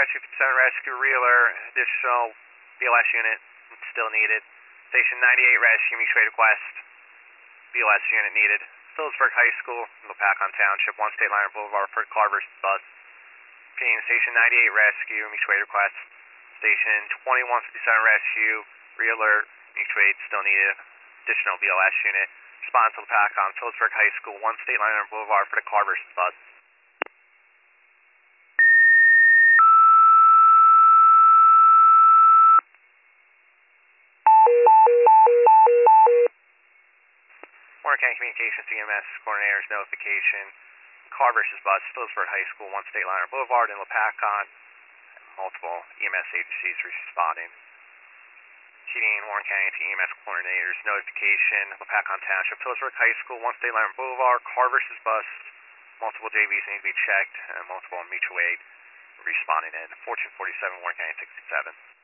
257 rescue Reeler, additional BLS unit still needed. Station 98 rescue, mutual aid request, BLS unit needed. Phillipsburg High School, Lopakon Township, 1 State Liner Boulevard for Carver's bus. Repeating, Station 98 rescue, mutual aid request. Station 2157 rescue, Reeler, mutual aid still needed. Additional BLS unit. Response to Lopakon, Phillipsburg High School, 1 State Liner Boulevard for the Carver's bus. Warren County Communications EMS coordinators notification. Car versus bus, Phillipsburg High School, 1 State Liner Boulevard in Lopakon. Multiple EMS agencies responding. Cheating Warren County to EMS coordinators notification. Lopakon Township, Phillipsburg High School, 1 State Liner Boulevard. Car versus bus. Multiple JVs need to be checked. Multiple mutual aid responding in. Fortune 47, Warren County 67.